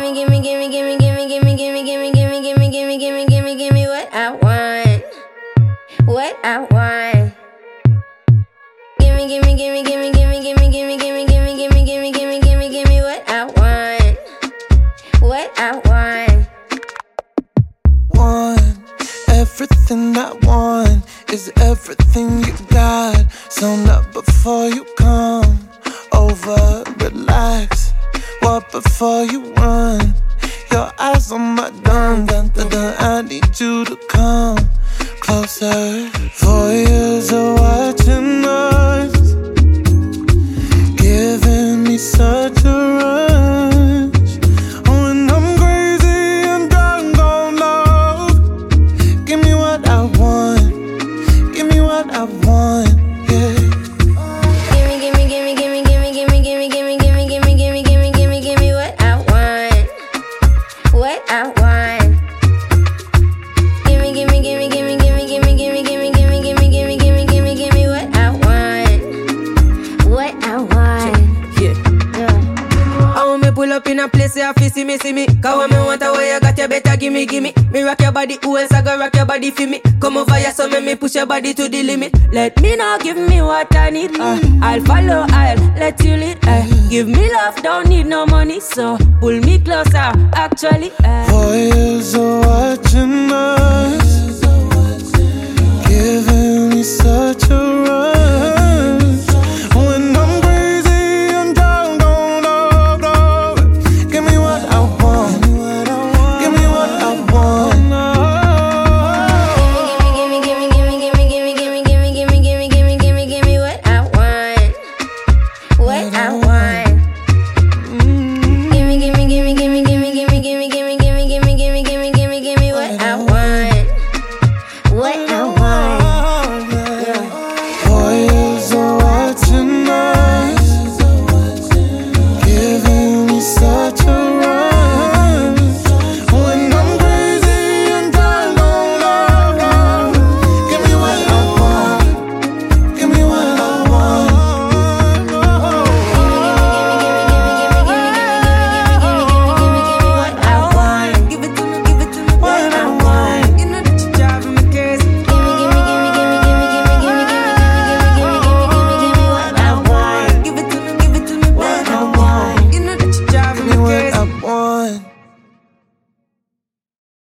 Give me what I want. What I want. Give me what I want. What I want. Want everything I want is everything you got. So not before you come over, relax. Walk before you run. Your eyes on my dun. I need you to come closer. 4 years of watching us, giving me such a rush. Oh, and I'm crazy and drunk on love. Give me what I want. Give me what I want. Yeah. Give me what I want. What I want. Give me what I want. What I want. Yeah. I want me pull up in a place where you see me. Cause when me want a way you got, you better gimme. Me rock your body, who else I go rock your body for me? Come over here, so make me push your body to the limit. Let me know, give me what I need. I'll follow, I'll let you lead. Give me love, don't need no money, so pull me closer, actually. 4 years of watching us, giving me such a rush.